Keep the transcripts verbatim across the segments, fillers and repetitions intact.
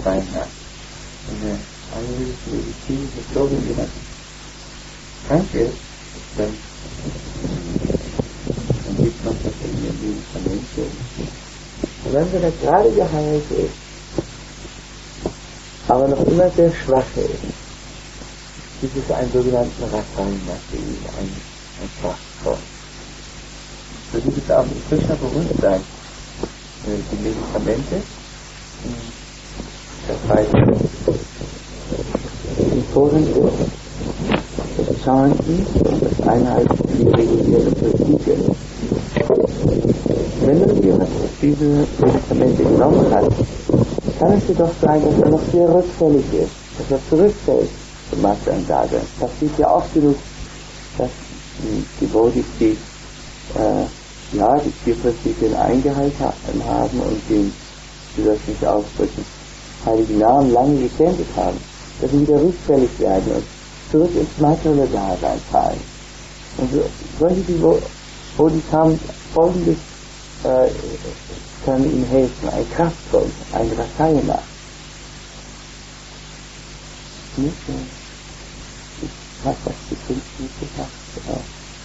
sein nach. Wenn eine medizinische Methode jemand krank ist, dann, dann gibt man das in den Medikamente. Und wenn er gerade geheilt ist, aber noch immer sehr schwach ist, gibt es einen sogenannten Rasayan-Maschinen, ein, ein Kraftstoff. So gibt es auch im Krishna-Bewusstsein die Medikamente. Das heißt, die Vorhände, das Chanten und das Einhalten der regulierten Prinzipien. Wenn nun jemand diese Medikamente genommen hat, kann es jedoch sein, dass er noch sehr rückfällig ist, dass er zurückfällt zum Maßanlage. Das passiert ja oft genug, dass die, die Bodhis, die äh, ja, die vier Prinzipien eingehalten haben und den, wie soll ich mich ausdrücken, heiligen Namen lange gekämpft haben, dass sie wieder rückfällig werden und zurück ins materielle Dasein fallen. Und so, solche, die Bodhis haben folgendes, äh, kann ihnen helfen, ein Kraftpunkt, ein Rasayana. Nicht? Ich weiß, was die Künstler gesagt haben.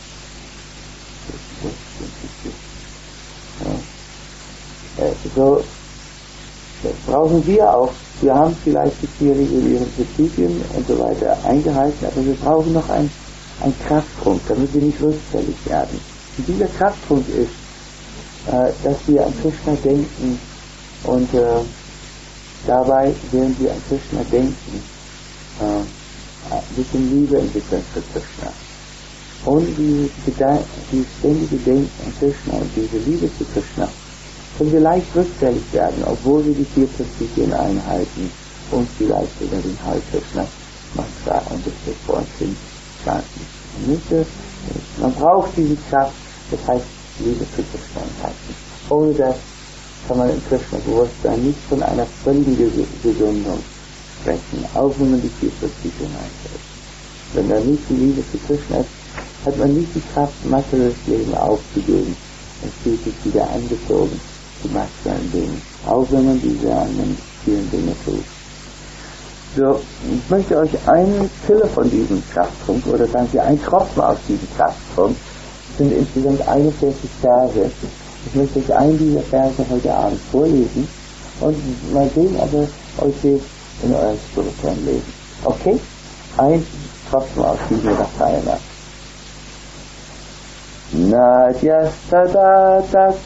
Ja. So brauchen wir auch, wir haben vielleicht die vier regulären Prinzipien und so weiter eingehalten, aber wir brauchen noch einen, einen Kraftpunkt, damit wir nicht rückfällig werden. Und dieser Kraftpunkt ist, äh, dass wir an Krishna denken und äh, dabei, während wir an Krishna denken, äh, ein bisschen Liebe entwickeln für Krishna. Ohne die, die ständige Denken an Krishna und diese Liebe zu Krishna können wir leicht rückfällig werden, obwohl wir die vier Prinzipien einhalten und vielleicht sogar den Heil Krishna Mantra und das wir vor uns hin chanten. Man braucht diese Kraft, das heißt Liebe zu Krishna enthalten. Ohne das kann man im Krishna-Bewusstsein nicht von einer völligen Gesundung sprechen, auch wenn man die vier Prinzipien einhält. Wenn da nicht die Liebe zu Krishna ist, hat man nicht die Kraft, materielles Leben aufzugeben und fühlt sich wieder angezogen zu materiellen Dingen, auch wenn man diese anderen vielen Dinge tut. So, ich möchte euch einen Pille von diesem Kraftpunkt, oder sagen wir ein Tropfen aus diesem Kraftpunkt, sind insgesamt einundvierzig Verse. Ich möchte euch einen dieser Verse heute Abend vorlesen und mal sehen, ob ihr euch hier in eurem spirituellen Leben. Okay? Ein Tropfen aus diesem Rasayana. Nadyastadatat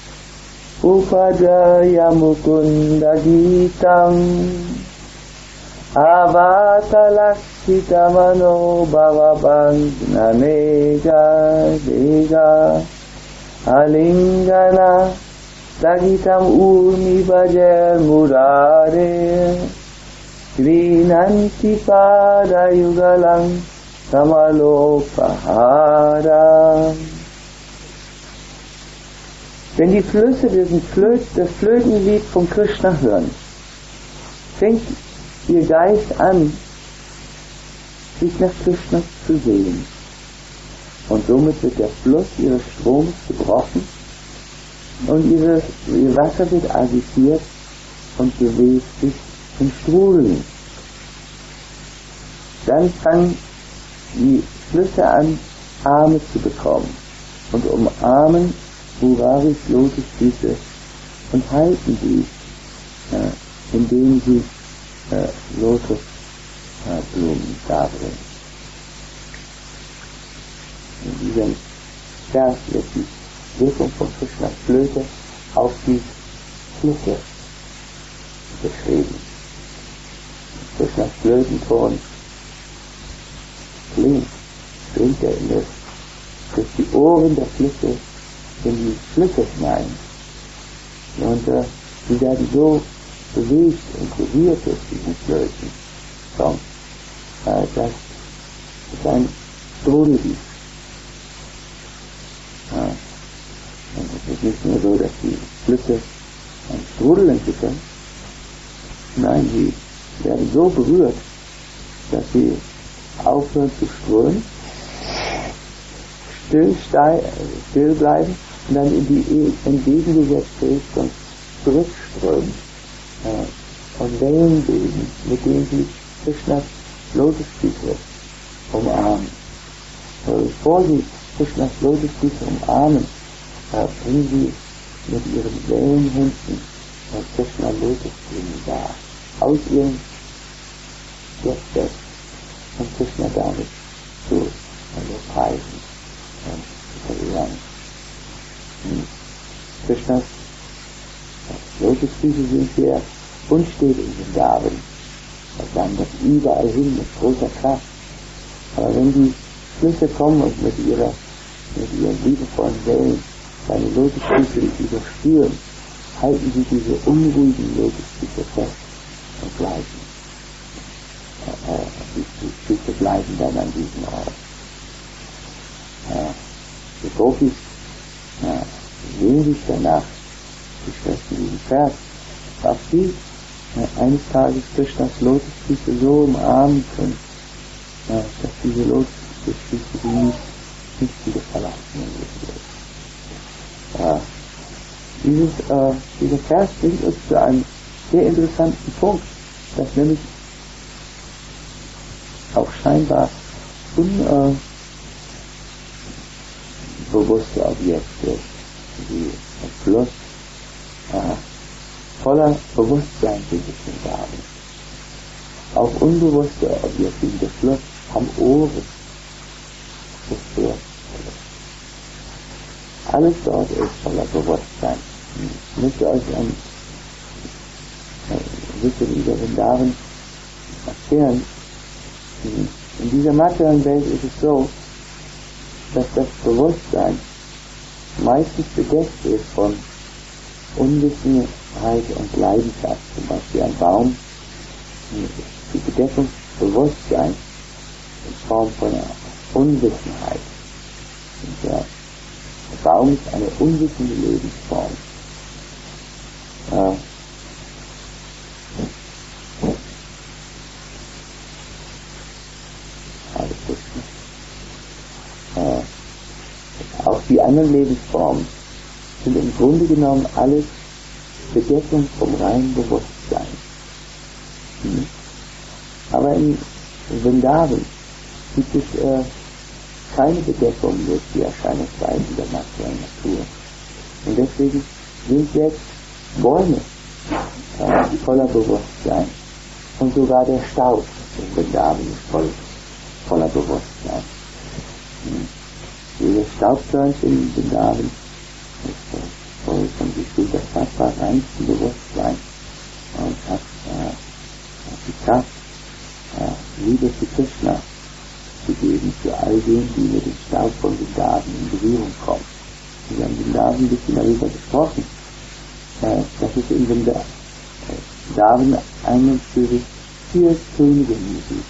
upadaya mukunda gitam avatalakhitamano bhavabangnanega dega alingana dagitam urmi bhajar murare Srinanti padayugalang Samalopahara. Wenn die Flüsse diesen Flöt, das Flötenlied von Krishna hören, fängt ihr Geist an, sich nach Krishna zu sehen. Und somit wird der Fluss ihres Stroms gebrochen und ihre, ihr Wasser wird agitiert und bewegt sich im Strudeln. Dann fangen die Flüsse an, Arme zu bekommen und umarmen Muraris Lotusfüße und halten sie, äh, indem sie äh, Lotusblumen darbringen. In diesem Vers wird die Wirkung von Krishnas Flöte auf die Flüsse beschrieben. Krishnas Flötenton klingt, klingt er in das, durch die Ohren der Flüsse in die Flüsse hinein. Und äh, die werden so bewegt und berührt durch diesen Flöten. So, äh, das ist ein Strudellied. Ja. Und es ist nicht nur so, dass die Flüsse ein Strudel entwickeln. Nein, sie werden so berührt, dass sie aufhören zu strömen, still, still bleiben und dann in die entgegengesetzte Richtung zurückströmen. Äh, von Wellen bilden, mit denen sie Krishnas Lotusfüße umarmen. Aber bevor sie Krishnas Lotusfüße umarmen, äh, bringen sie mit ihren Wellenhänden Krishna Lotusblumen dar, aus ihrem Lotusbett, und Krishna damit zu also preisen und zu verehren. Krishnas Lotusfüße sind sehr unstet in den Gaben. Das sagen das überall hin mit großer Kraft. Aber wenn die Flüsse kommen und mit ihrer, mit ihren liebevollen Wellen seine Lotusfüße überspüren, halten sie diese unruhigen Lotusfüße fest und bleiben. Äh, die, die Füße bleiben dann an diesem Ort. Äh, die Gopis äh, sehen sich danach, die sprechen diesen Vers, auch sie äh, eines Tages Krishnas Lotusfüße so umarmen können, äh, dass diese Lotusfüße sie nicht, nicht wieder verlassen werden. Äh, Dieses, äh, dieser Vers bringt uns zu einem sehr interessanten Punkt, dass nämlich auch scheinbar unbewusste äh, Objekte, wie ein Fluss, äh, voller Bewusstsein sind es in Gaben. Auch unbewusste Objekte wie der Fluss haben Ohren. Das ist sehr alles dort ist voller Bewusstsein. Ich möchte euch ein bisschen über den Gaben erzählen. In dieser materiellen Welt ist es so, dass das Bewusstsein meistens bedeckt ist von Unwissenheit und Leidenschaft. Zum Beispiel ein Baum, die Bedeckung Bewusstsein in Form von Unwissenheit. Und der Baum ist eine unwissende Lebensform. Äh, äh, auch die anderen Lebensformen sind im Grunde genommen alles Bedeckung vom reinen Bewusstsein. Hm. Aber in Vrindavan gibt es äh, keine Bedeckung durch die Erscheinungsweisen der materiellen Natur. Und deswegen sind selbst Bäume äh, voller Bewusstsein. Und sogar der Staub in Vrindavan ist voll, voller Bewusstsein. Hm. Dieses Staubkörnchen in Vrindavan ist äh, voll von Gefühl der Sattva, reinsten Bewusstsein und hat äh, die Kraft, äh, Liebe zu Krishna zu geben für all den, die mit dem Staub von Vrindavan in Berührung kommen. Wir haben Vrindavan ein bisschen darüber gesprochen, äh, dass es in Vrindavan einen für die vier Königinnen gibt.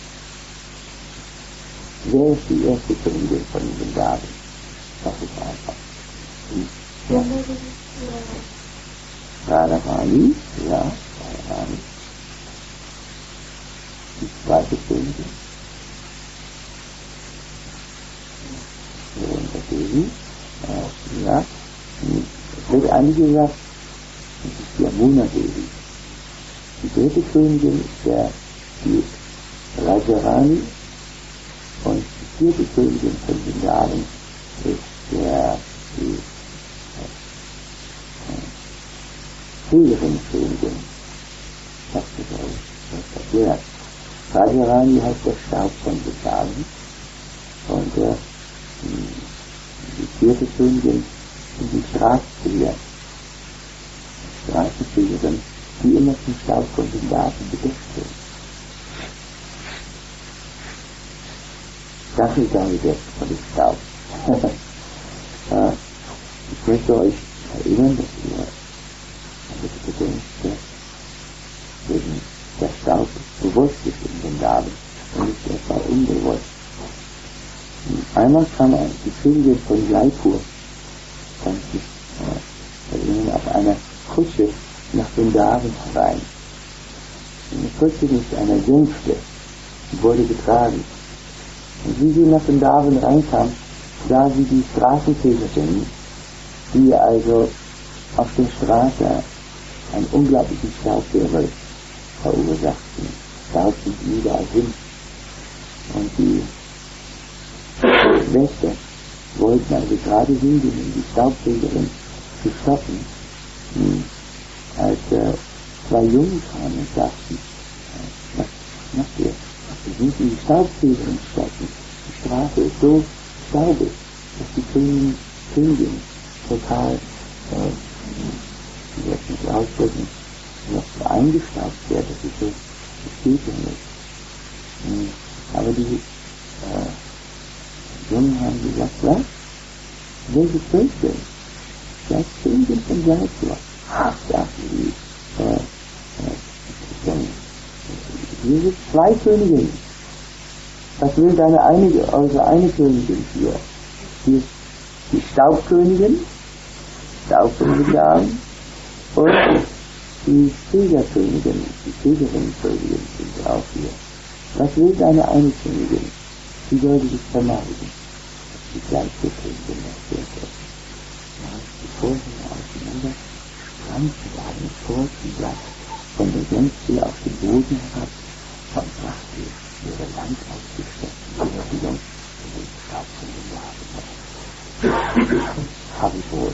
Wer ist die erste Königin von Vrindavan? Das ist einfach. Ja. Radharani, ja, Radharani. Die zweite Königin. Devi, äh, ja, es wird eigentlich gesagt, das ist die Yamuna Devi. Die dritte Königin ist der, die Rajarani, und die vierte Königin von Vrindavan ist der, die Königin. Das ist erklärt. Rajarani heißt der Staub von Vrindavan, und der die vierte Königin sind die Straßenkrieger. Straßenkriegerin, die immer zum Staub von den Daten bedeckt sind. Das ist dann gedeckt von dem Staub. Ich möchte euch erinnern, dass ihr das bedenkt, dass eben der Staub bewusst ist in den Daten und nicht etwa unbewusst. Einmal kam die Königin von Jaipur, kann sich äh, erinnern, auf einer Kutsche nach Vrindavan herein. Eine Kutsche mit einer Jungfrau wurde getragen. Und wie sie nach Vrindavan reinkam, sah sie die Straßentäterin, die also auf der Straße einen unglaublichen Staub wirbelt verursachten. Staub sind überall hin. Und die Wächter wollten also gerade hingehen, um die Staubfägerin zu stoppen, hm, als äh, zwei Jungs kamen und sagten, was macht ihr? Wir müssen die Staubfägerin stoppen. Die Straße ist so staubig, dass die Königin, Königin total, äh, ich werde nicht ausdrücken, noch eingestaubt wird, das ist so, das geht ja nicht. Hm. Aber die äh, Jungen haben gesagt, was? Welche Königin? Das Königin von Salzburg. Ach, sagten die, äh, äh, hier sind zwei Königinnen. Was will deine eine, eure eine Königin hier? Hier ist die Staubkönigin, Staubkönigin und die Fegerkönigin, die Fegerinnenkönigin sind auch hier. Was will deine eine Königin? Sie sollte sich vermeiden. Die gleiche Königin erzählte. Ja, die Vorhänge auseinander, sprangten einen Vorzublatt von der Senfzelle auf den Boden herab und brachte ihre lang ausgestreckten Bewegung in den Staub von den Wagen. Hab ich wohl.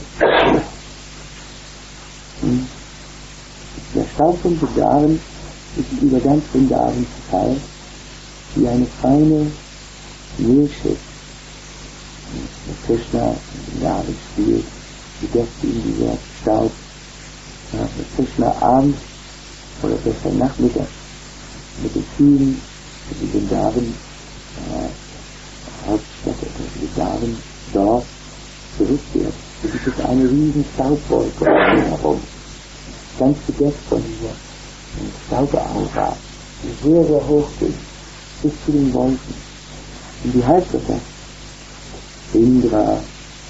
Hm. Der Staub von Bundaren ist über ganz Bundaren verteilt, wie eine feine Mehlschicht. Der Krishna in den Jahren spielt, wie deckt ihm dieser Staub. Ja, der Krishna abends oder besser Nachmittag mit den Kühen, mit den Bundaren, äh, Hauptstadt oder Bundaren, Dorf zurückkehrt. Da gibt es eine riesen Staubwolke um ihn herum, ganz bedeckt von dieser Staubaura, die sehr, sehr hoch geht, bis zu den Wolken. Und die Halbgötter, Indra,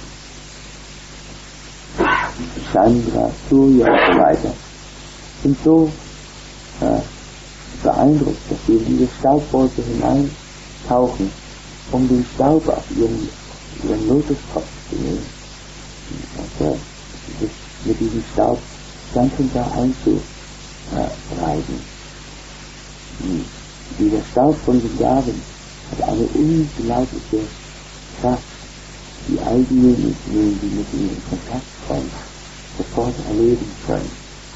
Chandra, Surya und so weiter, sind so äh, beeindruckt, dass sie in diese Staubwolke hineintauchen, um den Staub auf ihren, ihren Lotuskopf zu nehmen. Und äh, sich mit diesem Staub ganz und gar einzureiben. Hm. Dieser Staub von Vrindavan hat eine unglaubliche Kraft, die all diejenigen, die mit ihm in Kontakt kommen, sofort erleben können.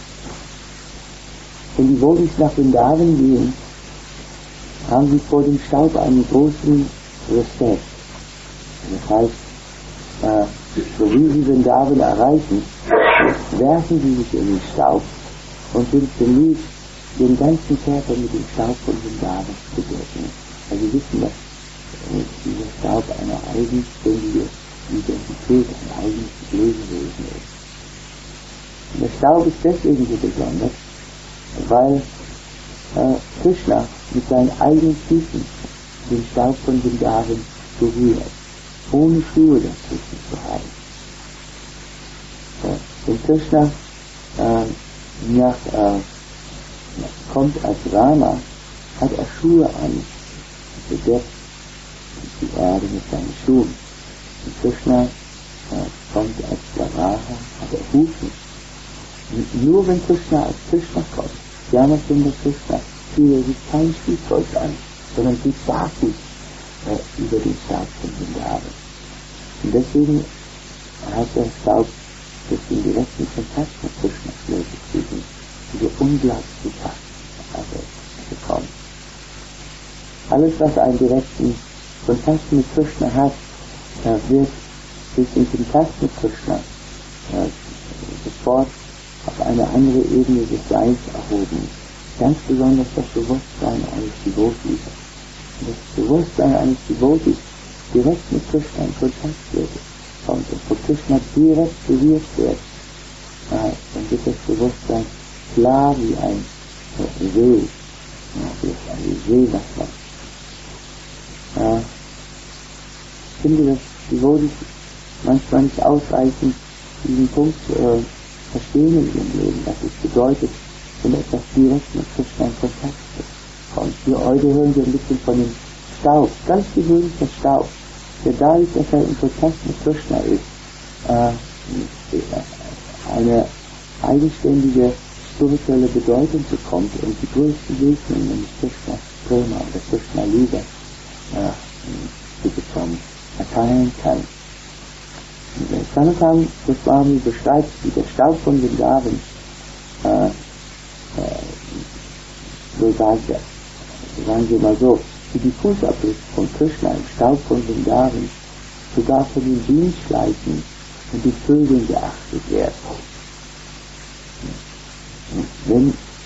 Wenn die Vodis nach Vrindavan gehen, haben sie vor dem Staub einen großen Respekt. Das heißt, äh, so wie sie Vrindavan erreichen, werfen sie sich in den Staub und sind bemüht, den ganzen Körper mit dem Staub von Vrindavan zu decken. Also sie wissen, dass äh, dieser Staub eine eigenständige Identität, ein eigenes Lebewesen ist. Und der Staub ist deswegen so besonders, weil äh, Krishna mit seinen eigenen Füßen den Staub von Vrindavan berührt, ohne Schuhe dazwischen zu haben. Ja, wenn Krishna äh, nach, äh, kommt als Rama, hat er Schuhe an, bedeckt die Erde mit seinen Schuhen. Und Krishna äh, kommt als Varaha, hat er Hufen. Und nur wenn Krishna als Krishna kommt, Yamachandra Krishna, zieht er sich kein Spielzeug an, sondern geht barfuß äh, über den Staub von Vrindavan. Und deswegen hat der Staub durch den direkten Kontakt mit Krishna Lotusfüßen diese unglaubliche Kraft bekommen. Alles, was einen direkten Kontakt mit Krishna hat, wird durch den Kontakt mit Krishna äh, sofort auf eine andere Ebene des Seins erhoben. Ganz besonders das Bewusstsein eines Devotis. Und das Bewusstsein eines Devotis direkt mit Krishna in Kontakt wird, kommt und von Krishna direkt berührt wird, äh, dann wird das Bewusstsein klar wie ein äh, See, ja, wie ein Seewasser. Äh, ich finde, dass Devotis manchmal nicht ausreichend diesen Punkt äh, verstehen in ihrem Leben, was es bedeutet, wenn etwas direkt mit Krishna in Kontakt kommt. Hier heute hören wir ein bisschen von dem Staub, ganz gewöhnlicher Staub, der dadurch, dass er in Kontakt mit Krishna ist, äh, eine eigenständige spirituelle Bedeutung bekommt und die größte Segnung, nämlich Krishna Prema oder Krishna Liebe äh, zu bekommen, erteilen kann. Sanatan Goswami beschreibt, wie der Staub von Vrindavan, äh, äh, so sagt er, sagen wir mal so, wie die Fußabdrücke von Krishna im Staub von Vrindavan sogar von den Bienenschleichen und den Vögeln geachtet werden. Wenn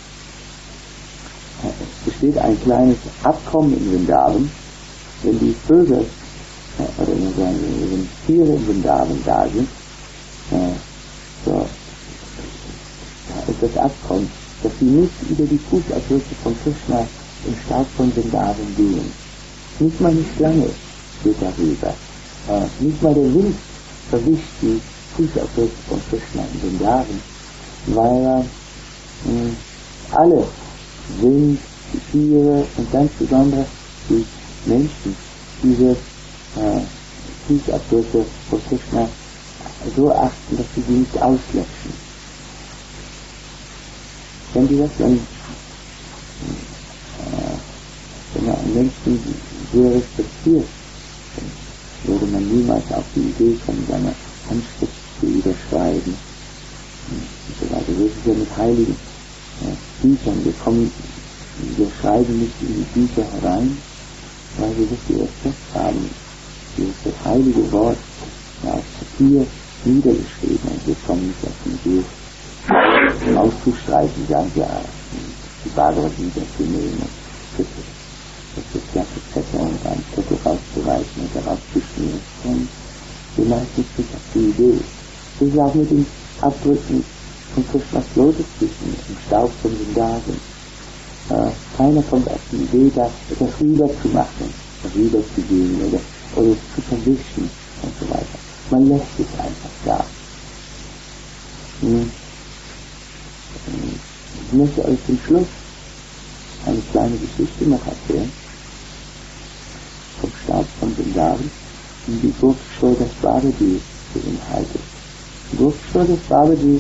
äh, es besteht ein kleines Abkommen in Vrindavan, wenn die Vögel äh, oder sagen wir, wenn Tiere in Vrindavan da sind, äh, so, da ist das Abkommen, dass sie nicht über die Fußabdrücke von Krishna im Staub von Vrindavan gehen. Nicht mal nicht lange geht darüber. Äh, nicht mal der Wind verwischt die Fußabdrücke von Krishna in Vrindavan, weil äh, alle Wind, die Tiere und ganz besonders die Menschen diese äh, Fußabdrücke von Krishna so achten, dass sie sie nicht auslöschen. Wenn die das dann, äh, wenn man einen Menschen sehr respektiert, dann würde man niemals auf die Idee kommen, seine Handschrift zu überschreiben. Und so weiter. Das ist ja mit heiligen äh, Büchern. Wir kommen, wir schreiben nicht in die Bücher herein, weil wir so viel Respekt haben. Dieses das heilige Wort ja, auf Papier niedergeschrieben und wir kommen nicht auf den Buch auszustreichen, sagen wir, die Bhagavad Gita zu nehmen und das ganze Zettel und einen Zettel rauszureißen und darauf zu schmieren. Und wir leisten sich auf die Idee. Das ist auch mit den Abdrücken von Krishnas Lotusfüßen im Staub von Vrindavan. Äh, keiner kommt auf die Idee, da etwas rüber zu machen, rüber zu gehen oder, oder zu verwischen und so weiter. Man lässt es einfach da. Hm. Ich möchte euch zum Schluss eine kleine Geschichte noch erzählen vom Staub von Vrindavan, die Gopshodas Bharati beinhaltet. Gopshodas Bharati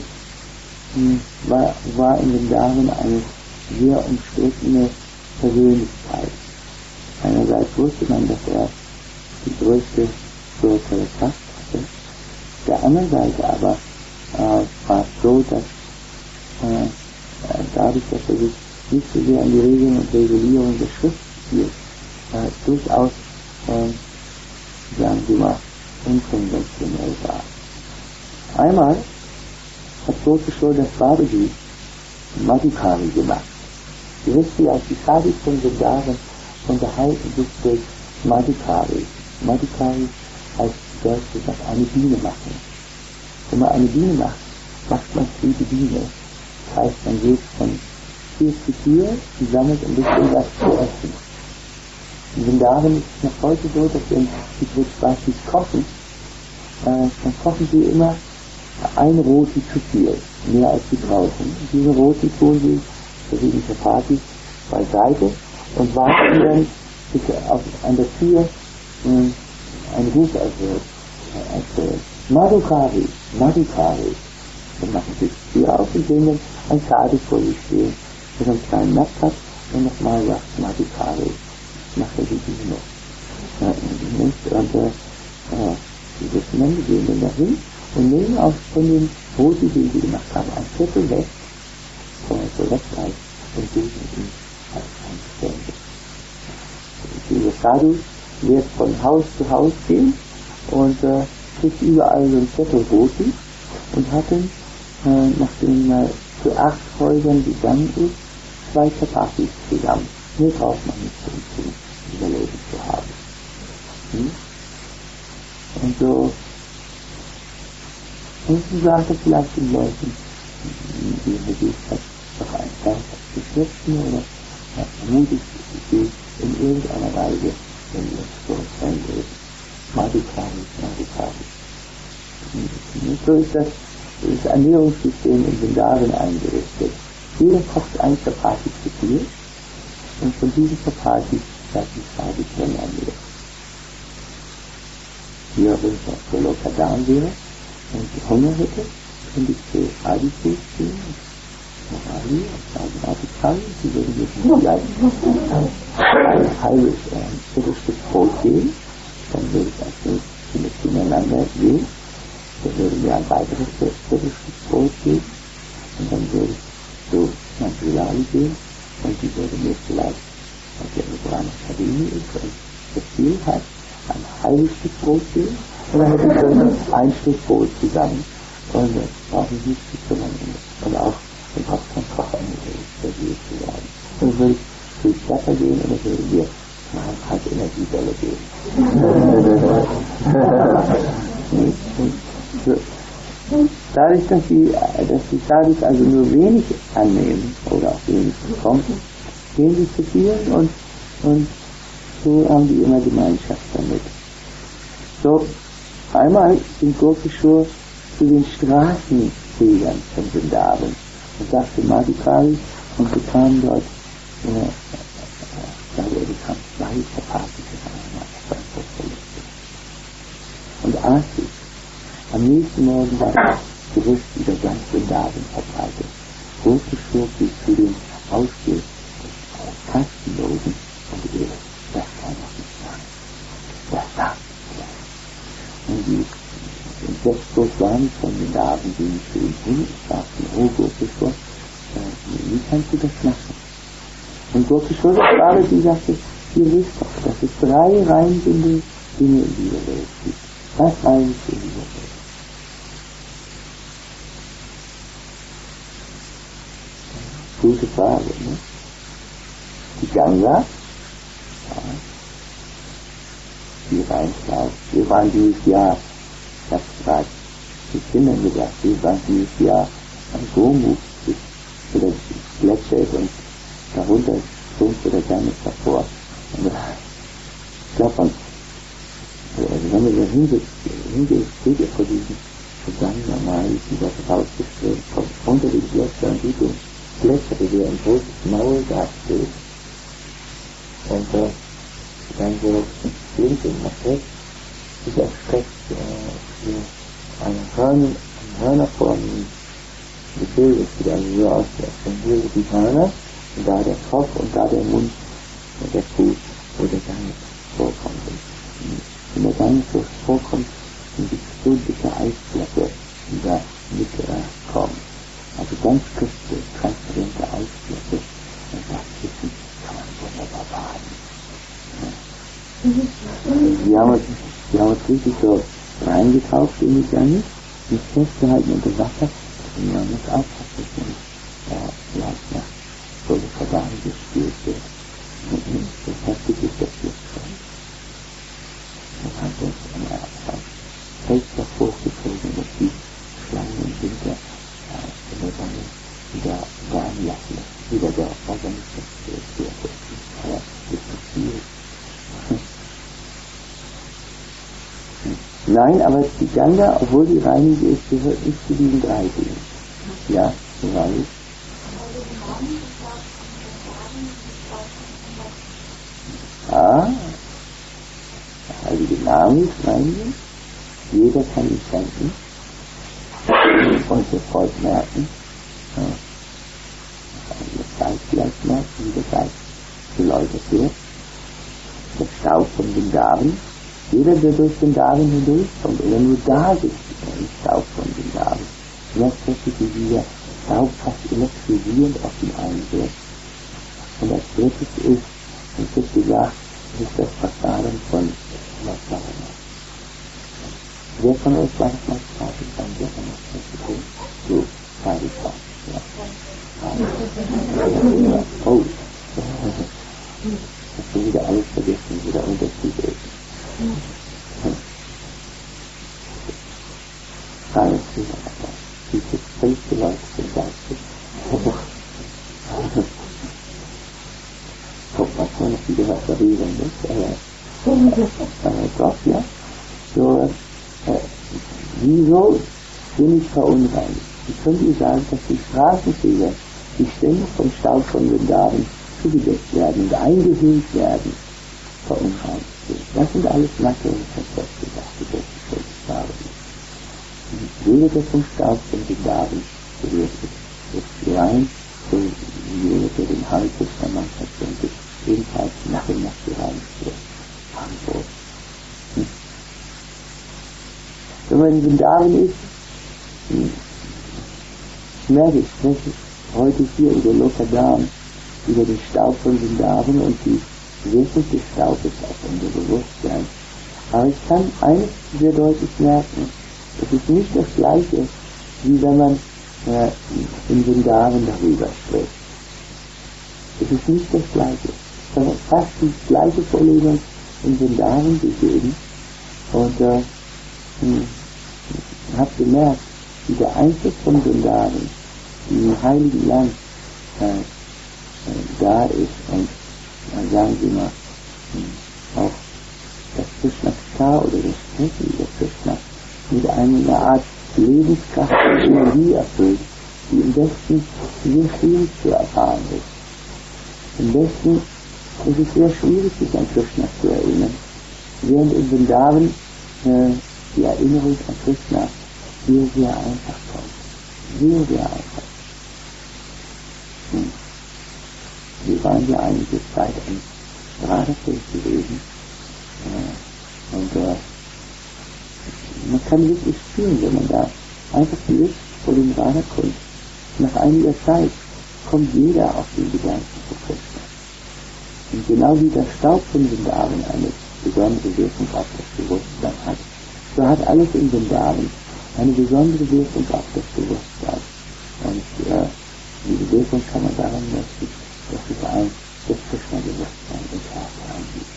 war, war in Vrindavan eine sehr umstrittene Persönlichkeit. Einerseits wusste man, dass er die größte spirituelle Kraft hatte. Der anderen Seite aber äh, war es so, dass äh, dadurch, dass er sich nicht so sehr an die Regeln und Regulierung der Schrift hielt, äh, durchaus, äh, sagen wir mal, unkonventionell war. Einmal hat Gopshodas Bharati Madhukari gemacht. Ihr wisst ja, als die Sadhus von Vrindavan unterhalten sich durch Madhukari. Madhukari heißt Deutsch gesagt eine Biene machen. Wenn man eine Biene macht, macht man es wie die Biene. Das heißt, man geht von Tür zu Tür, die sammelt ein bisschen was zu essen. In Vrindavan ist es noch heute so, dass wenn die Britspatis kochen, äh, dann kochen sie immer eine Roti zu viel, mehr als sie brauchen. Und diese Roti tun sie, verschiedene Chapatis, beiseite und warten dann, bis auf, an der Tür äh, ein Ruf erhört. Also, Madhukari, Madhukari. Dann machen sie die Tür auf und sehen dann ein Sadhu vor sich stehen, der einen kleinen Napf hat und nochmal sagt Madhukari. Macht er die Biene noch. Ja, und äh, äh, die wissen dann, die gehen dann dahin und nehmen auch von den Roti, die sie gemacht haben, ein Viertel weg, von so wegreißt und geben ihm als ein Geschenk. Dieser Sadhu wird von Haus zu Haus gehen und äh, kriegt überall so ein Viertel Roti und hat dann, äh, nachdem er zu acht Häusern gegangen ist, zwei Chapatis zusammen. Mehr braucht man nicht, um zu überleben zu haben. Hm? Und so Und sie sagte vielleicht den Leuten, die versucht hat, doch ein Vers zu schnitzen oder ja, ermutigt sie in irgendeiner Weise, wenn ihr so sein will. Madhukari, Madhukari. So ist das, das Ernährungssystem in Vrindavan eingerichtet. Jeder kocht ein Chapati zu viel und von diesen Chapati werden die Sadhus dann ernährt. Hier, wenn es auf Golokadan wäre, und die Hunger hätte, könnte ich zu Adi ziehen, Morali und sagen, Artikel, sie würden mir vielleicht ein halbes äh, Viertelstück Brot geben, dann würde ich also mit zueinander gehen, dann würde mir ein weiteres Viertelstück Brot geben und dann würde ich zu Manjulali gehen und die würde mir vielleicht, was ja eine Brahma Akademie ist und das Ziel hat, ein halbes Stück Brot geben und dann hätte ich dann ein Stück Brot zusammen und das brauche ich nicht zu kümmern und auch den Kopf vom Kocher serviert zu werden. Und dann würde ich viel stärker gehen und dann würde ich mir halt Energiebälle geben. Dadurch, dass sie, dass sie dadurch also nur wenig annehmen oder auch wenig bekommen, gehen sie zu vielen und, und so haben die immer Gemeinschaft damit. So, einmal sind Gopishur zu den Straßenfegern von Vrindavan und sagte Madhukari und bekam dort, äh, da er bekam zwei Chapatis und aß sich. Am nächsten Morgen war das Gerücht über ganz Vrindavan verbreitet. Gopishur blieb zu den Ausgehs Kastenlosen und er, das kann doch nicht sein. Das sagt er. Und die sechs Goswamis von Vrindavan gingen zu ihm hin und sagten, oh Gopishur, äh, wie kannst du das machen? Und Gopishur, das war die sagte, ihr wisst doch, dass es drei reinbinde Dinge in dieser Welt gibt. Was rein ist in dieser Welt? Gute Frage, ne? Die Ganga, ja, die reinschlaut. Wir waren dieses Jahr, ich hab's gerade den Kindern gesagt, wir waren dieses Jahr am Gomu, wo der Gletscher ist und darunter strömte der Gang davor. Und ich glaube, man, also wenn wir da hingeht, steht ihr vor diesem Gang normal, die dort rausgeströmt kommt, unter dem Gletscher und sieht den Gletscher, der ein großes Maul da steht. Und äh, dann so links und nach rechts sich erstreckt äh, eine Hörner, eine Hörnerform gebildet, sieht also so aus, als wenn hier die Hörner und da der Kopf und da der Mund und der Fuß, wo der Gang vorkommt. Und wenn der Gang so vorkommt, dann gibt es so dicke Eisblöcke, die da mitkommen. Äh, also ganz küste, transparente Eisblöcke und das Kissen kann man wunderbar baden. Ja. Wir haben uns, wir haben uns richtig so reingetaucht in die Gange, nicht festgehalten unter Wasser, und man muss aufpassen, dass man äh, vielleicht nach so eine Verdauung gespielt wird. Und das heftig ist der Flussfall. Man hat uns am Felsdach hochgezogen, dass die Schlangen im Winter äh, in der Sonne wieder warm lassen, wieder der Organismus wird. Aber das ist viel. Nein, aber die Ganga, obwohl die reinig ist, gehört nicht zu diesen drei Dingen. Ja, so war es. Ah, der heilige Name ist reinig. Jeder kann ihn schenken und sofort merken. Ja. Das Geist vielleicht merken, wie der Geist geläutert wird. Der Staub von den Gaben. Jeder, der durch den Darwin hindurchkommt oder nur da sitzt, im Staub von den Darwin, merkt plötzlich, wie dieser Staub fast elektrisierend auf ihn einwirkt. Und als drittes ist, es wird gesagt, ist das Verfahren von Masarana. Wer von euch war das mal fertig sein? Wer von euch das tun? So, fertig sein. Ja. Oh, hast du wieder alles vergessen, wie der Unterschied ist. Keine Fehler, aber diese fünfte Leute sind geistig. Guck mal, kann ich wieder was verrieren, nicht? Aber Gott, ja. So, äh, wieso bin ich verunreinigt? Ich könnte ihr sagen, dass die Straßenfeger, die ständig vom Staub von Vrindavan zugedeckt werden und eingehüllt werden, verunreinigt. Das sind alles Masse und Konzepte, sagte Gott, die Volksfarben. Jeder, der vom Staub von den Gaben berührt ist, jetzt rein, so wie jeder, der den Hare Krishna manchmal könnte, ebenfalls nach und nach gereinigt wird. Antwort. Hm. Wenn man in Vrindavan ist, hm, ich merke, ich spreche heute hier über Lokadam, über den Staub von Vrindavan und die Wirkung des Staubes auf unser Bewusstsein. Aber ich kann eines sehr deutlich merken, es ist nicht das Gleiche, wie wenn man äh, in Vrindavan darüber spricht. Es ist nicht das Gleiche. Ich habe fast die gleiche Vorlesung in Vrindavan gegeben und äh, habe gemerkt, wie der Einfluss von Vrindavan im heiligen Land äh, äh, da ist und äh, sagen Sie mal, mh, auch das Krishna Kar oder das Sprechen über Krishna mit einer Art Lebenskraft und Energie erfüllt, die im Westen sehr schwierig zu erfahren ist. Im Westen ist es sehr schwierig, sich an Krishna zu erinnern, während in Vrindavan äh, die Erinnerung an Krishna sehr, sehr einfach kommt. Sehr, sehr einfach. Hm. Wir waren ja einige Zeit am Radafeld gewesen äh, und äh, man kann wirklich spüren, wenn man da einfach liegt vor dem Radha kommt. Nach einiger Zeit kommt jeder auf den Gedanken zu Krishna. Und genau wie der Staub von Vrindavan eine besondere Wirkung auf das Bewusstsein hat, so hat alles in Vrindavan eine besondere Wirkung auf das Bewusstsein. Und äh, diese Wirkung kann man daran messen, dass es ein das Krishna-Bewusstsein im Herzen angeht.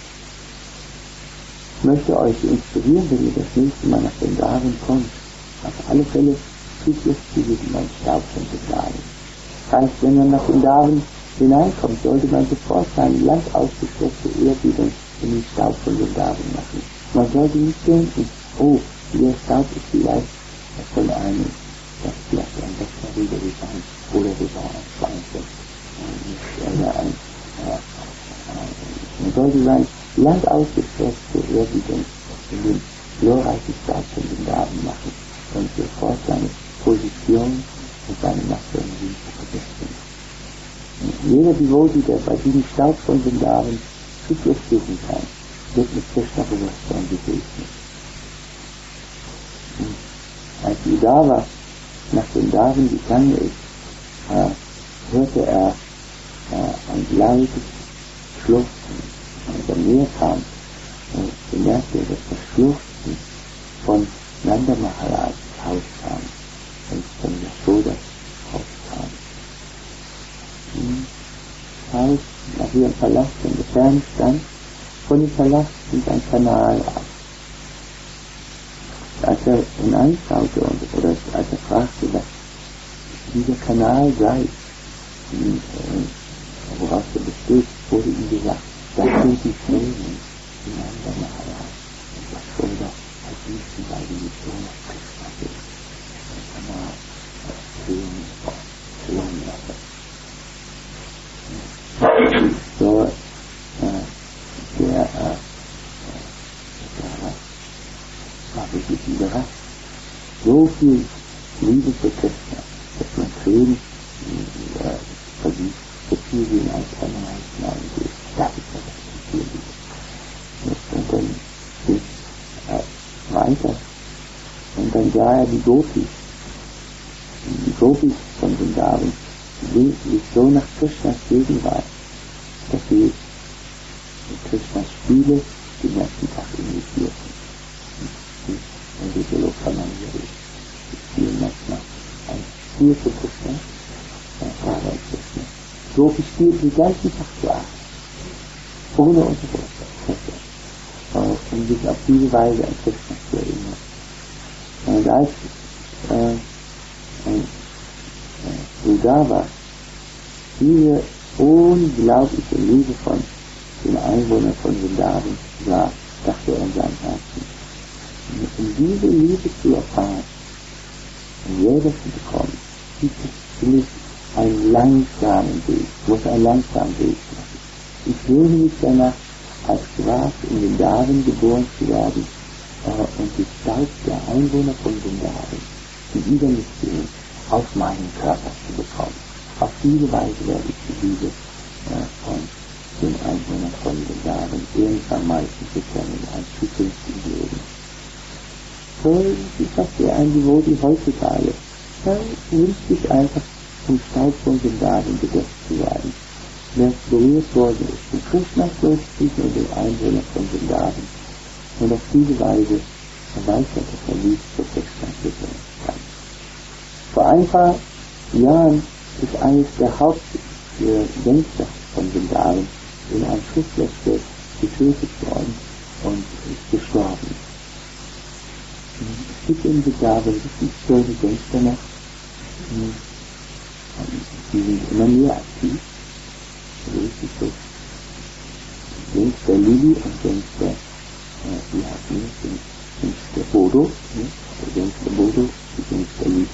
Ich möchte euch inspirieren, wenn ihr das nächste Mal nach Vrindavan kommt, auf alle Fälle Zuflucht zu diesem Staub von Vrindavan. Das heißt, wenn man nach Vrindavan hineinkommt, sollte man sofort seine lang ausgestreckte Ehrerbietung in den Staub von Vrindavan machen. Man sollte nicht denken, oh, der Staub ist vielleicht von einem, das vielleicht ein Wächter rüber sein oder sogar ein Schweinchen. Oder ein, äh, man sollte sein lang ausgestreckte Ehrerbietung in den glorreichen Staub von Vrindavan machen und sofort seine Position und seine Macht und Liebe vergessen. Jeder Devotee, der bei diesem Staub von Vrindavan Zuflucht suchen kann, wird mit Krishna-Bewusstsein gesegnet. Als Uddhava nach Vrindavan gegangen ist, äh, hörte er äh, ein lautes Schluchzen. Als er näher kam, äh, bemerkte er, dass das Schluchzen von Nanda Maharaj Haus kam und von Yashoda Haus kam. Hm. Haus, nach ihrem Palast in der Ferne stand, von dem Palast ging ein Kanal ab. Als er hineinschaute und, oder als er fragte, was dieser Kanal sei, woraus er besteht, wurde ihm gesagt, das sind die Tränen, die Nanda Maharaj und Yashoda als die beiden Missionen Krishna sind. Der Kanal als Tränen von Tränen. So, äh, der, äh, der war wirklich überrascht. So viel Liebe für Krishna, dass man Tränen äh, vergießt, so viel wie in ein Kanal hineingeht. Das ist ja das viel Liebe. Und dann geht er weiter. Und dann sah er die Gopis. Die Gopis von Vrindavan, die sich so nach Krishnas Gegenwart, dass sie Krishnas Spiele den ganzen Tag imitierten. Und diese Lokamaniere, die spielen manchmal ein Spiel für Krishna, ein Radha und Krishna. So gespielt den ganzen Tag zu achten, ohne Unterbrechung, um sich auf diese Weise an Krishna zu erinnern. Und als äh, ein Uddhava diese unglaubliche Liebe von den Einwohnern von Vrindavan sah, dachte er in seinem Herzen, um diese Liebe zu erfahren, um selber zu bekommen, gibt es für mich einen langsamen Weg, muss einen langsamen Weg machen. Ich sehne mich danach, als Gras in Vrindavan geboren zu werden äh, und die Staub der Einwohner von Vrindavan, die über mich gehen, auf meinen Körper zu bekommen. Auf diese Weise werde ich die Liebe äh, von den Einwohnern von den Jahren irgendwann mal kennen, ein zukünftiges Leben. So ist das ja ein Devoti heutzutage. Er wünscht sich einfach, vom Staub von den Jahren gedeckt zu werden. Wer berührt worden ist, den Krishna flößt sich und den Einwohner von den Jahren. Und auf diese Weise erweitert er verliebt zur Krishna kann. Vor ein paar Jahren ist eines der Hauptgangster von den Jahren in einem Schusswechsel getötet worden und ist gestorben. Es gibt in Begaben richtig solche Gangster noch, die sind immer mehr aktiv. Also richtig so Gangster Lili und Gangster, äh, wie heißt die, Gangster Bodo, ne? Der Gangster Bodo, die Gangster Lili.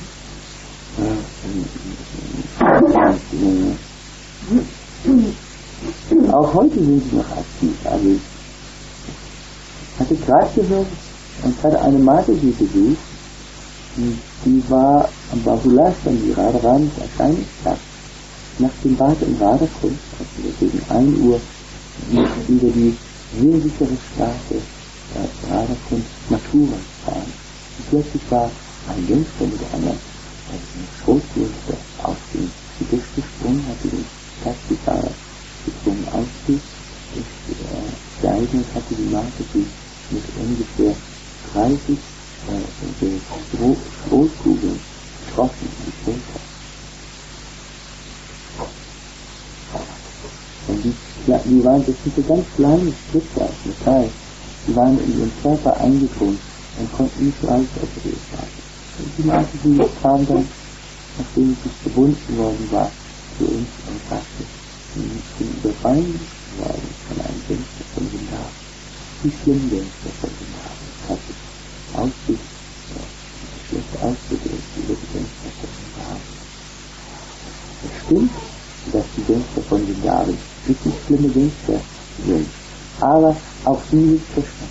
Äh, auch heute sind sie noch aktiv. Also ich hatte gerade gehört und hatte eine Mataji besucht, die war am Bahulastan, die Radharani Erscheinungstag, nach dem Bad im Radakund, als wir gegen ein Uhr über die sehr sichere Straße äh, Radakund Mathura fahren. Und plötzlich war ein Gangster mit einer Schrotwürste auf den Tisch gesprungen, hatte den Taxifahrer gezwungen auszustiegen und hatte die Mataji mit ungefähr dreißig äh, Schrotkugeln getroffen in die Schulter. Und die, ja, die waren, das sind so ganz kleine Spritzer aus Metall, die waren in ihren Körper eingedrungen und konnten nicht leicht operiert werden. Und die Mataji kam dann, nachdem sie gebunden worden war, zu uns und sagte, ich bin überfallen worden von einem Gangster von Vrindavan. Wie schlimm Gangster von Vrindavan. Ich hatte Ausdruck, schlechte Ausdrücke über die Gangster von Vrindavan. Es stimmt, dass die Gangster von Vrindavan wirklich schlimme Gangster sind, aber auch sie sind Krishna.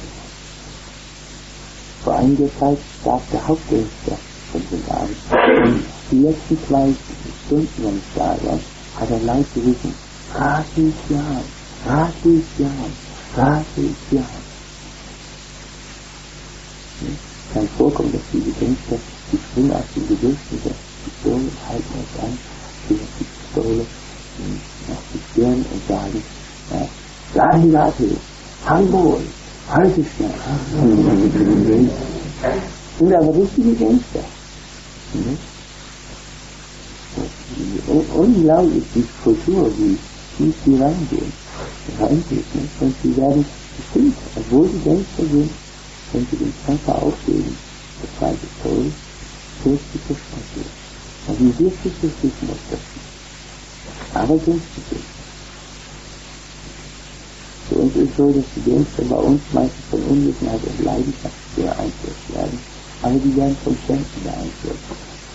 Vor einiger Zeit starb der Hauptgangster von Vrindavan. Die letzten zwei Stunden, wenn ich da war, hat er laut gerufen, Radhe Shyam, Radhe Shyam, Radhe Shyam. Es kann vorkommen, dass diese Gangster die Springe aus dem Gesicht mit der Pistole halten es an, stehen die Pistole nach die Stirn und sagen, Radhe Radhe, Hangol, halte schnell. Sind aber richtige Gangster. Unglaublich, die Kultur, wie tief die reingehen, reingeht, nicht? Und sie werden bestimmt, obwohl sie Gangster sind, wenn sie den Körper auflegen, das zweite Toll, fürchtig verschwunden. Und die wirklich das wissen, was das ist. Aber günstig ist. Für uns ist so, dass die Gangster bei uns meistens von Unwissenheit und Leidenschaft beeinflusst werden, aber die werden vom Schenken beeinflusst.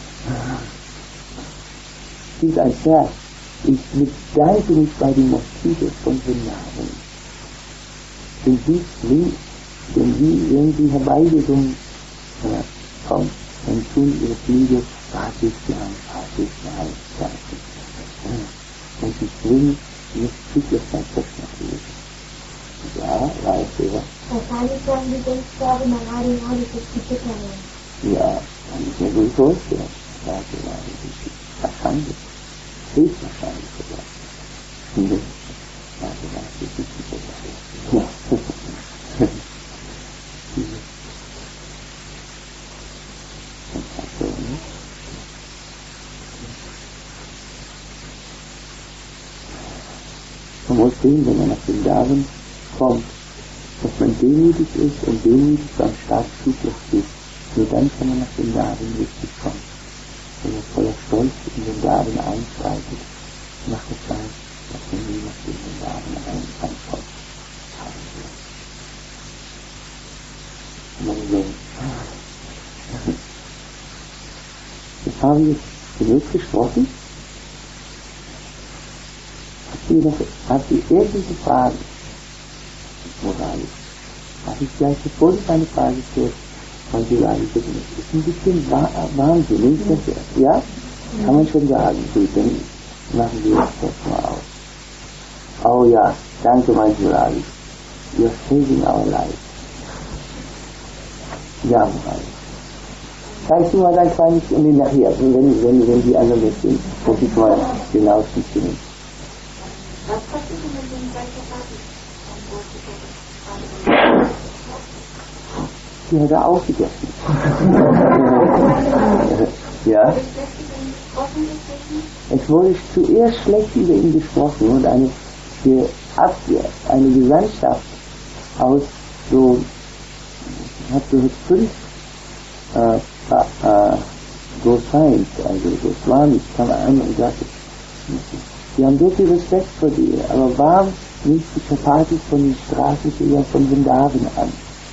Es ist ein Vers, ich bedanke mich bei den Moskitos von Vrindavan. Denn sie zwingt, denn sie irgendwie herbeigesungen äh, kommt, dann tun ihre Flügel Radhishyam, Radhishyam, Radhishyam. Und sie zwingen, nicht Zyklus von Krishna zu lesen. Ja, weiß ich was. Wahrscheinlich sagen die Gangster immer Radhi Radhi für die Bitterung. Ja, kann ich mir gut vorstellen. Radhi Radhi, wahrscheinlich. Höchstwahrscheinlich sogar. Radhi Radhi, das ist die Bitterung. Ja. Man muss sehen, wenn man nach dem Vrindavan kommt, dass man demütig ist und demütig beim Start Zuflucht sucht. Nur dann kann man nach dem Vrindavan richtig kommen. Wenn man voller Stolz in den Vrindavan einschreitet, macht es sein, dass man nie nach dem Vrindavan reinkommt. Und man denkt, jetzt haben wir genug gesprochen. Habt ihr, noch, habt ihr irgendwelche Fragen? Moralisch. Habe ich gleich, bevor ich eine Frage stelle, kann ich sagen, das ist ein bisschen Wahnsinn. Ja? Kann man schon sagen. Gut, dann machen wir das mal aus. Oh ja, danke mein Murali. You're saving our life. Ja, Murali. Kannst du mal dein kleines, nee, nachher, wenn, wenn, wenn die anderen jetzt sind, muss ich mal genau stimmen. Was passiert, wenn man den gleichen Tag Die hat er auch gegessen. Ja? Es wurde zuerst schlecht über ihn gesprochen und eine, eine Gesandtschaft aus so, hat so fünf äh, äh, Goswais, also Goswamis, kam an und sagte, wir haben so viel Respekt vor dir, aber warum nimmst du Chapatis von den Straßenfehlern von Vrindavan an?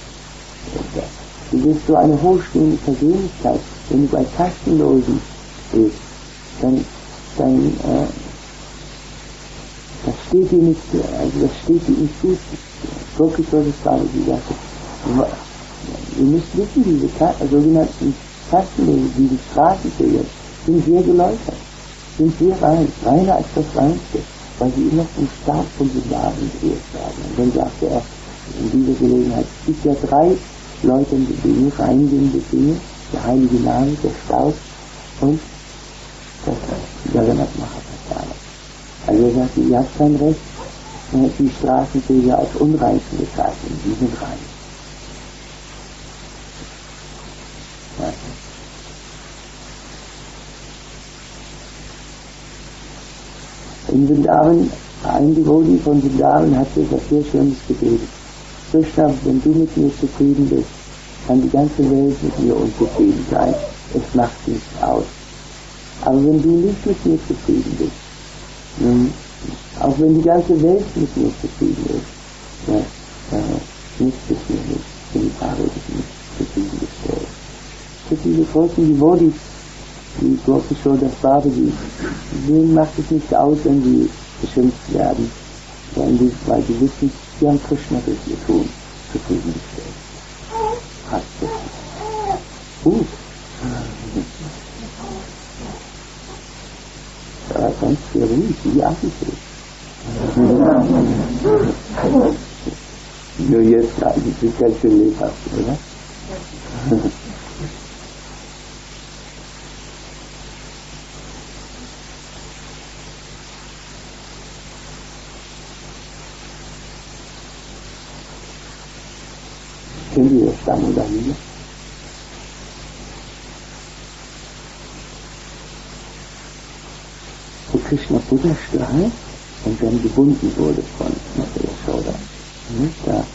Du bist so eine hochstehende Persönlichkeit, wenn du bei Kastenlosen bist, dann, dann, äh, das steht dir nicht, also das steht dir nicht gut. Wirklich so das gerade, die sagte, ihr müsst wissen, diese sogenannten Kastenlosen, diese Straßenfeger, sind sehr geläutert, sind sehr rein, reiner als das Reinste, weil sie immer vom Staat von Vrindavan geehrt werden. Und dann sagte er in dieser Gelegenheit, es gibt ja drei läuternde Dinge, reingehende Dinge, der heilige Name, der Staub und das Jagannath Mahaprasada. Also er sagte, ihr habt kein Recht, die Straßenfeger als unrein zu bezeichnen, die sind rein. Ja. In Vrindavan, ein Devoti von Vrindavan hatte etwas sehr Schönes gebetet. Krishna, wenn du mit mir zufrieden bist, kann die ganze Welt mit mir unzufrieden sein. Es macht nichts aus. Aber wenn du nicht mit mir zufrieden bist, nun, auch wenn die ganze Welt mit mir zufrieden ist, ja, äh, nichts ist mir nicht, wenn die Paare nicht zufriedengestellt. Für diese großen Devotis, die großen Show das Babaji, denen macht es nicht aus, wenn sie beschimpft werden, weil sie, weil sie wissen, sie haben Krishna durch ihr Tun zufriedengestellt. Hast du. Uh. Ja, ganz sehr ruhig, wie Attitude. Nur jetzt sind sie ganz schön lebhaft, oder? Kennen Sie das Damodari? Wo Krishna Buddha strahlt und dann gebunden wurde von Mutter Yashoda. Da ja.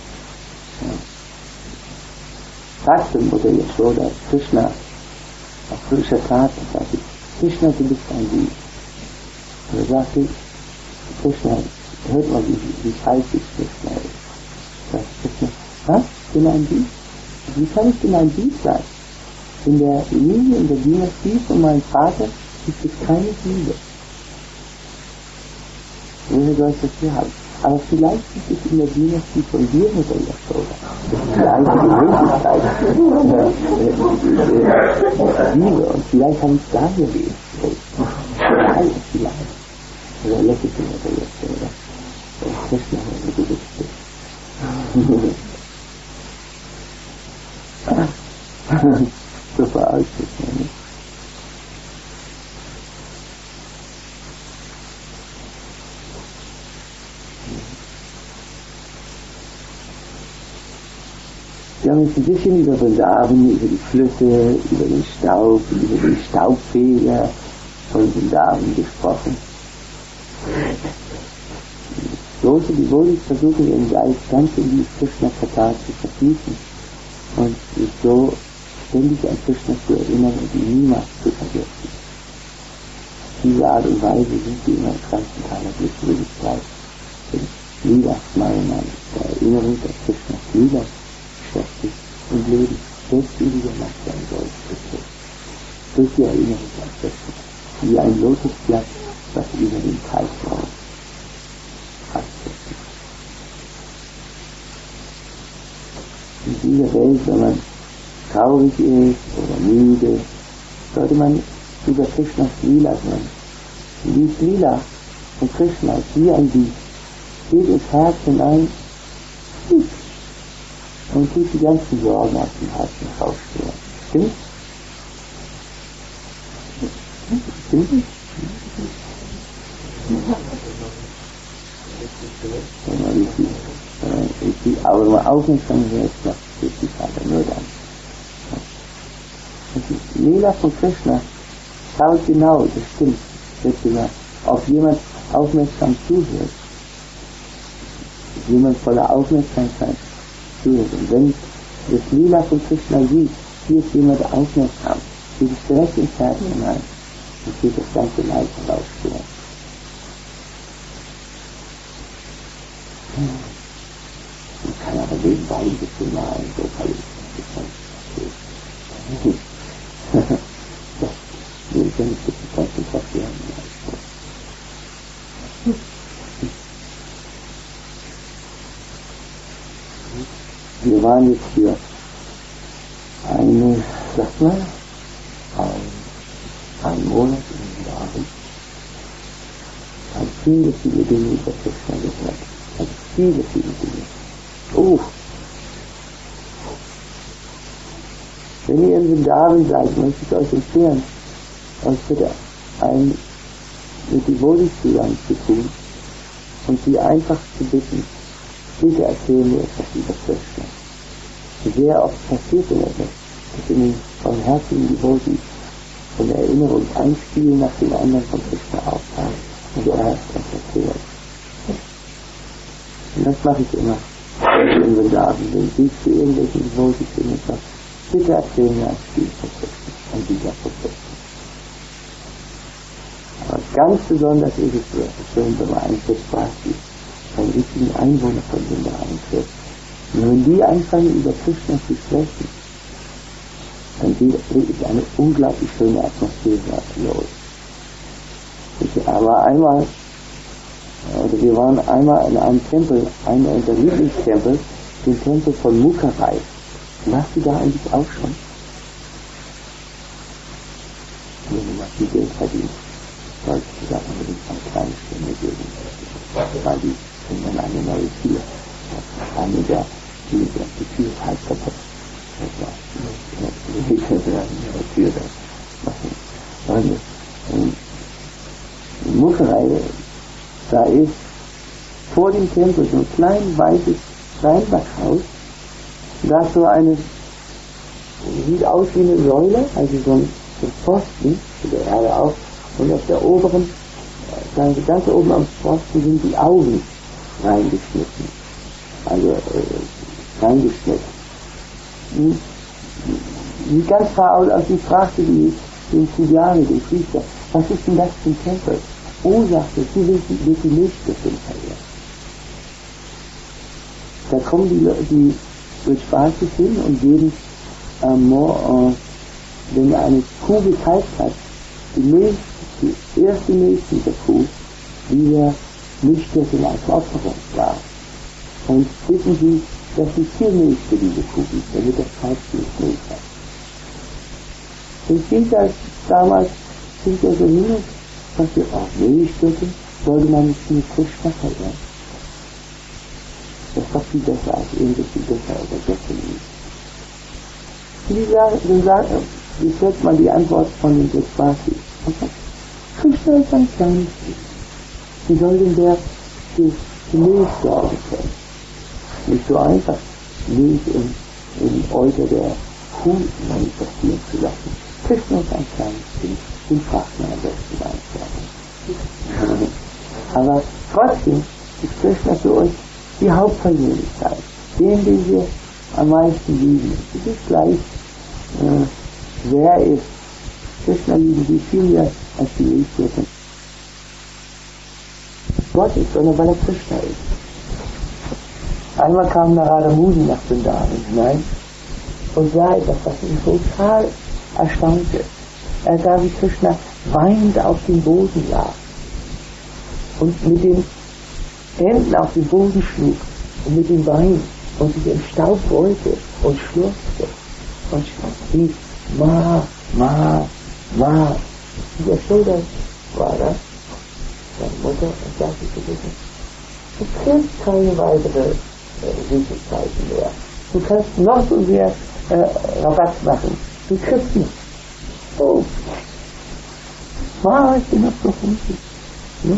Sagte Mutter Yashoda, Krishna, auf frischer Tat, sagte Krishna, du bist ein Dieb. Und er sagte, Krishna, hört mal, wie, wie falschig Krishna ist. Sagt Krishna, was? Ich bin ein Dieb? Wie kann ich denn ein Dieb sein? In der Linie, in der Dynastie von meinem Vater gibt es keine Diebe. Woher soll ich das hier haben? Aber vielleicht gibt es in der Dynastie von dir, Mutter Yashoda, die einzige Möglichkeit, Diebe, und vielleicht habe ich es daher gelesen. Vielleicht, vielleicht. Oder lächelte Mutter Yashoda. Das ist noch eine gute Geschichte. So veraltet, ne? Wir haben jetzt ein bisschen über Vrindavan, über die Flüsse, über den Staub, über den Staubfeger von Vrindavan gesprochen. Große Devotis versuchen ihren Geist ganz in die Krishna-Kata zu vertiefen und sich so ständig an Krishna zu erinnern und ihn niemals zu vergessen. Auf diese Art und Weise sind sie immer im Kranken keiner Glückseligkeit. Denn Lila, meine Mann, der Erinnerung an Krishnas Lila beschäftigt und Leben selbstständiger Macht sein soll. Durch die Erinnerung an Krishna, wie ein Lotusblatt, das über den Teich raus. In dieser Welt, wenn man traurig ist oder müde, sollte man über Krishnas Lila sind. Die Lila von Krishna ist wie ein Lied, geht ins Herz hinein und tut die ganzen Sorgen aus dem Herzen rausstehen. Stimmt? Stimmt? Aber wenn man aufmerksam hört, ist die Vater nur dann. Die Lila von Krishna schaut genau, das stimmt, wenn man auf jemand aufmerksam zuhört. Jemand voller Aufmerksamkeit zuhört. Und wenn das Lila von Krishna sieht, hier ist jemand aufmerksam, geht es direkt ins Herz hinein und geht das ganze Leid rausstehen. Man kann aber nebenbei ein bisschen malen, so kann ich das will ich ja nicht so viel konzentrieren. Wir waren jetzt hier eine, sag mal, ein, ein Monat in Jahren. Haben viele, viele Dinge über Krishna gehört. Haben viele, viele Dinge. Oh! Wenn ihr in Vrindavan seid, möchte ich euch empfehlen, euch bitte ein, mit Devotees zusammen zu tun und sie einfach zu bitten, bitte erzählen mir etwas über Krishna. Sehr oft passiert mir etwas, dass in den barmherzigen Devotees von der Erinnerung ein Spiel nach dem anderen von Krishna auftaucht und er hat das erzählt. Und das mache ich immer in Vrindavan, wenn sie zu irgendwelchen Devotees sind und sagen, bitte erzählen mir ein Spiel von Krishna, ein Lieder von Krishna. Aber ganz besonders ist es so, wenn man einen Prasvasi, einen richtigen Einwohner von Vrindavan trifft. Und wenn die anfangen über Krishna zu sprechen, dann geht wirklich eine unglaublich schöne Atmosphäre los. Ich war einmal, oder wir waren einmal in einem Tempel, einer unserer Lieblingstempel, den Tempel von Mukharai. Warst du da eigentlich auch schon? Wenn du mal viel Geld verdienst, solltest du da unbedingt eine kleine Stimme geben. Weil die finden dann eine neue Tür. Eine der die, die Tür ist halb kaputt. Das war die Tür da. Und in Mukharai, da ist vor dem Tempel so ein klein weißes Steinbackhaus. Da ist so eine, sieht aus wie eine Säule, also so ein, so ein Pfosten, zu der Erde auf, und auf der oberen, ganz, ganz oben am Pfosten sind die Augen reingeschnitten. Also äh, reingeschnitten. Sieht ganz faul aus, ich fragte die, den Pujari, den Priester, was ist denn das für ein Tempel? Oh, sagte, hier wird die, wird die Milchgöttin verehrt. Da kommen die, die Spaßig hin und geben, äh, äh, wenn eine Kuh gekalbt hat, die Milch, die erste Milch dieser Kuh, dieser Milchgöttin als Opferung dar. Und bitten sie, dass sie viel Milch für diese Kuh gibt, damit das Kalb nicht Milch hat. Und ging das damals, ging er so hin und sagte, ach, Milchgöttin, sollte man nicht mit Krishna verehren. Das ist doch viel besser als irgendwelche Götter oder Göttin. Die sagen, dann sagen, wie hört man die Antwort von den Despasi? Krishna ist ein kleines Kind. Wie soll denn der für die Milch sorgen können? Nicht so einfach, Milch im, im Euter der Kuh manifestieren zu lassen. Krishna ist ein kleines Kind, den fragt man am besten einzuhalten. Aber trotzdem ist Krishna für uns die Hauptpersönlichkeit, den, den wir am meisten lieben. Es ist gleich, äh, wer er ist. Krishna lieben wir viel mehr als die Milchgöttin. Gott ist, sondern weil er Krishna ist. Einmal kam Narada Muni nach Vrindavan hinein und sah etwas, was ihn total erstaunte. Er sah, wie Krishna weinend auf dem Boden lag und mit den Händen auf den Boden schlug und mit den Beinen und sich im Staub rollte und schluchzte und rief, Ma, Ma, Ma. Die Yashoda war da, seine Mutter, und sagte zu Krishna, du kriegst keine weitere äh, Süßigkeiten mehr. Du kannst noch so sehr äh, Rabatt machen. Du kriegst nicht. Oh, war ich bin noch so hungrig. Ne?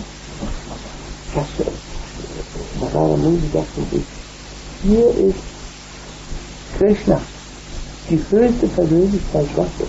Narada Muni sagte sich, hier ist Krishna, die höchste Persönlichkeit Gottes.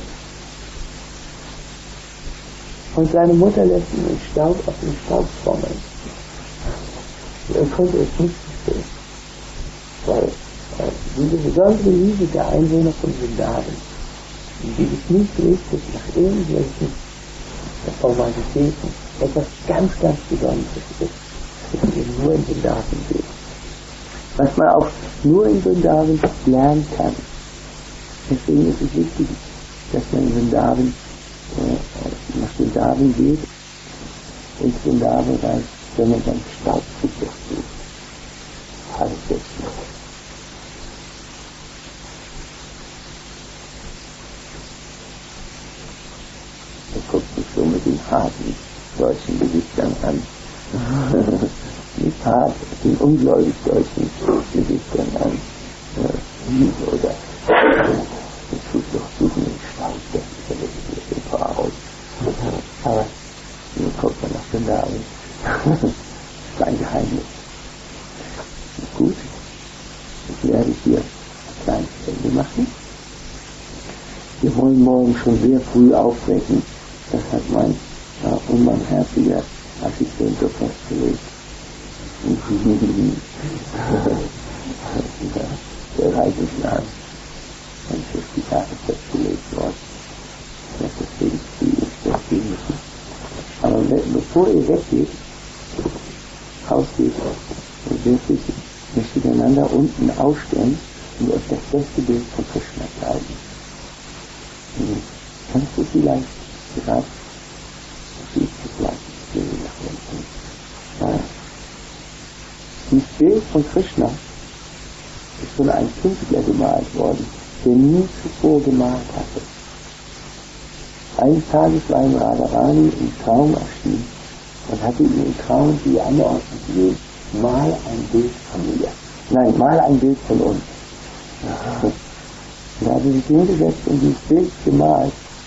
Und seine Mutter lässt ihn in Staub auf den Staub trommeln. Er konnte es nicht verstehen. Weil äh, diese besondere Liebe der Einwohner von Vrindavan, die sich nicht richtet nach irgendwelchen Formalitäten, etwas ganz, ganz Besonderes ist, das man eben nur in Vrindavan sieht. Was man auch nur in Vrindavan lernen kann. Deswegen ist es wichtig, dass man in Vrindavan äh, nach Vrindavan geht, ins Vrindavan rein, wenn man dann Staub sieht. Alles jetzt noch. Er guckt mich so mit den harten deutschen Gesichtern an. Nicht hart, den ungläubig deutschen Gesichtern an. Äh, oder das tut doch gut mit dem Staub, das ist ja wirklich ein paar aus. Aber nun guckt man nach Vrindavan. Das ist ein Geheimnis. Gut, ich werde hier ein kleines Ende machen. Wir wollen morgen schon sehr früh aufwecken. Das hat mein äh, unbarmherziger Assistent so festgelegt. Der Reiseplan von fünfzig Tagen festgelegt worden. Das ist deswegen viel festgehen müssen. Aber wenn, bevor ihr weggeht, rausgeht, und wirklich müsst ihr einander unten aufstellen und euch das beste Bild von Krishna zeigen. Mhm. Kannst du vielleicht gerade, das ist das gleiche, nach unten. Ja. Dieses Bild von Krishna ist von einem Künstler gemalt worden, der nie zuvor gemalt hatte. Eines Tages war ihm Radharani im Traum erschienen und hatte ihm im Traum die Anordnung gegeben, mal ein Bild von mir. Nein, mal ein Bild von uns. Und er hatte sich hingesetzt und dieses Bild gemalt.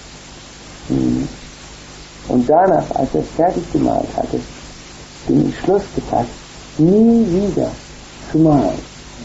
Und danach, als er es fertig gemalt hatte, den Entschluss gefasst, nie wieder zu malen.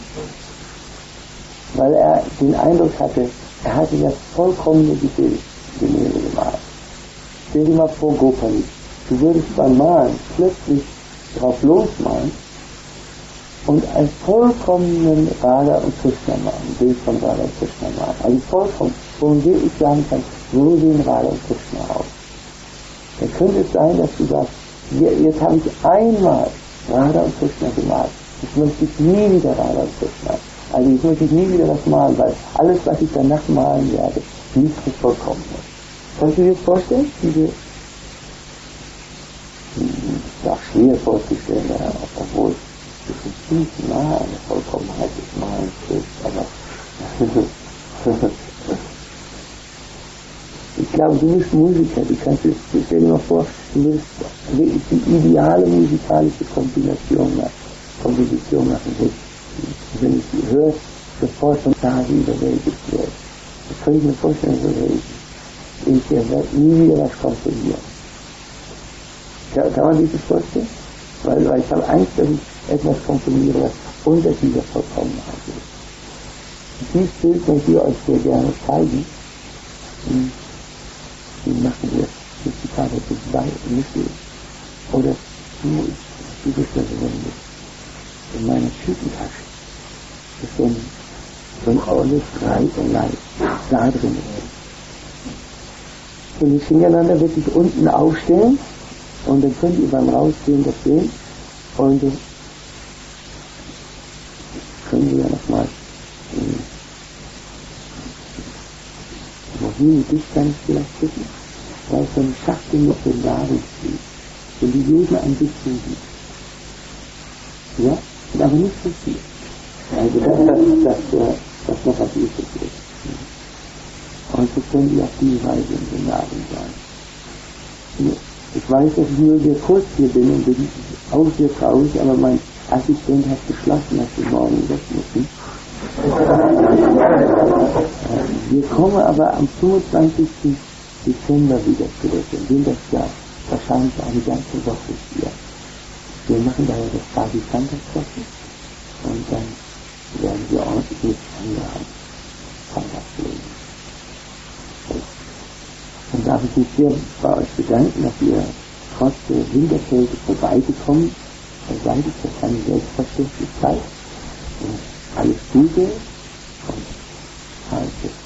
Weil er den Eindruck hatte, er hatte das vollkommene Bild Gemälde gemalt. Stell dir mal vor, Gopali, du würdest beim Malen plötzlich drauf losmalen und ein vollkommenen Radha und Krishna malen, ein Bild von Radha und Krishna malen. Also vollkommen, wo man wirklich sagen kann, so sehen Radha und Krishna aus. Dann könnte es sein, dass du sagst, jetzt habe ich einmal Radha und Krishna gemalt. Jetzt möchte ich nie wieder Radha und Krishna. Also ich möchte nie wieder das malen, weil alles, was ich danach malen werde, nicht so vollkommen ist. Kannst du dir das vorstellen? Diese, das ist schwer vorzustellen, ja, obwohl es ist ziemlich nah an der Vollkommenheit des Malens ist, aber ich glaube, du bist Musiker, du kannst dir, stell dir mal vor, du willst wirklich die ideale musikalische Kombination machen, Komposition machen. Wenn ich sie höre, sofort von Tage überwältigt wird. Das kann ich mir vorstellen, so wäre ich. Ich werde nie wieder was komponieren. Kann, kann man sich das vorstellen? Weil, weil ich habe Angst, dass ich etwas komponiere, was unter dieser Vollkommenheit ist. Dieses Bild möchte ich euch sehr gerne zeigen. Wie machen wir das? Die Karte zu zwei Mittel. Oder du, du bist das verwendet. In meiner Schüttentasche ist so ein, so ein olles Reiterleib da drin. Und die Fingerländer wirklich unten aufstellen und dann könnt ihr beim Rausgehen das sehen und das können wir ja nochmal wohin dich kann ich vielleicht bitten, weil es so eine Schachtel mit den Nadeln steht und die jeden ein bisschen gibt. Ja? Aber nicht so viel. Also das ist das, das, das noch was übrig ist. Und so können die auf die Weise in den Namen sein. Ich weiß, dass ich nur sehr kurz hier bin und bin auch sehr traurig, aber mein Assistent hat beschlossen, dass wir morgen weg müssen. Wir kommen aber am fünfundzwanzigsten Dezember wieder zurück und sind das Jahr wahrscheinlich eine ganze Woche hier. Wir machen daher das Party Santa Treffen und dann werden wir ordentlich mit anderen Santa pflegen. Und darf ich mich sehr bei euch bedanken, dass ihr trotz der Winterkälte vorbeigekommen seid. Das ist eine Selbstverständlichkeit. Und alles Gute und alles